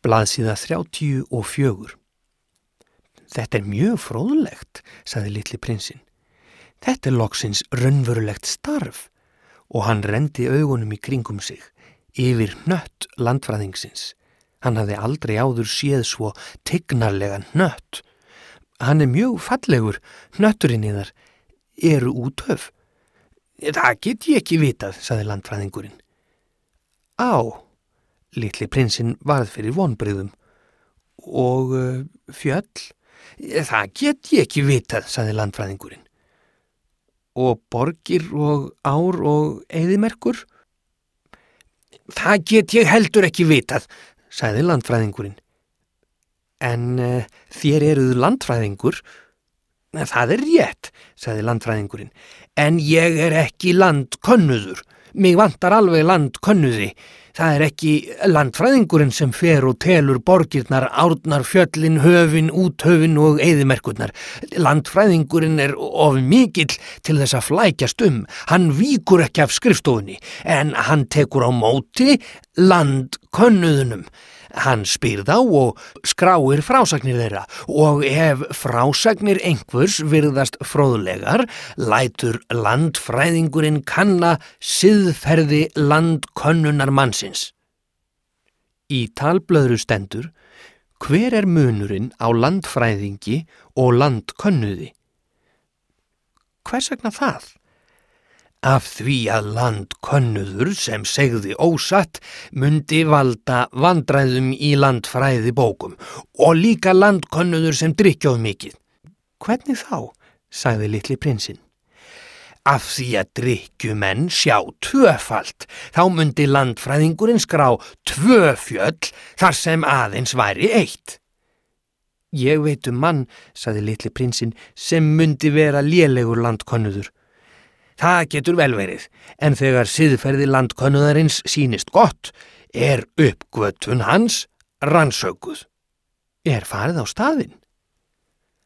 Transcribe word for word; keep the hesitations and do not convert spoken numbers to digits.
Blaðsíða þrjátíu og fjögur. Þetta er mjög fróðlegt, sagði litli prinsinn. Þetta er loksins raunverulegt starf og hann renndi augunum í kringum sig, yfir hnött landfræðingsins. Hann hafði aldrei áður séð svo tignarlegan hnött. Hann er mjög fallegur, hnötturinn yðar eru útöf. Það get ég ekki vitað, sagði landfræðingurinn. Á, litli prinsinn varð fyrir vonbrigðum. Og uh, fjöll? Það get ég ekki vitað, sagði landfræðingurinn. Og borgir og ár og eyðimerkur? Það get ég heldur ekki vitað, sagði landfræðingurinn. En uh, þér eruð landfræðingur? Það er rétt, sagði landfræðingurinn. En ég er ekki landkönnuður. Mig vantar alveg landkönnuði. Það er ekki landfræðingurinn sem fer og telur borgirnar, árnar, fjöllin, höfin, úthöfin og eyðimerkurnar. Landfræðingurinn er of mikill til þess að flækjast um. Hann víkur ekki af skrifstofunni, en hann tekur á móti landkönnuðunum. Hann spyr þá og skráir frásagnir þeirra og ef frásagnir einhvers virðast fróðlegar, lætur landfræðingurinn kanna siðferði landkönnunar mannsins. Í talblöðru stendur, hver er munurinn á landfræðingi og landkönnuði? Hvers vegna það? Af því að landkönnuður sem segði ósatt mundi valda vandræðum í landfræði bókum og líka landkönnuður sem drykkjóð mikið. Hvernig þá, sagði litli prinsinn. Af því að drykkjumenn sjá tvöfalt, þá mundi landfræðingurinn skrá tvö fjöll þar sem aðeins væri eitt. Ég veit um mann, sagði litli prinsinn, sem mundi vera lélegur landkönnuður. Það getur vel verið, en þegar siðferði landkönnuðarins sýnist gott, er uppgötvun hans rannsökuð. Er farið á staðinn?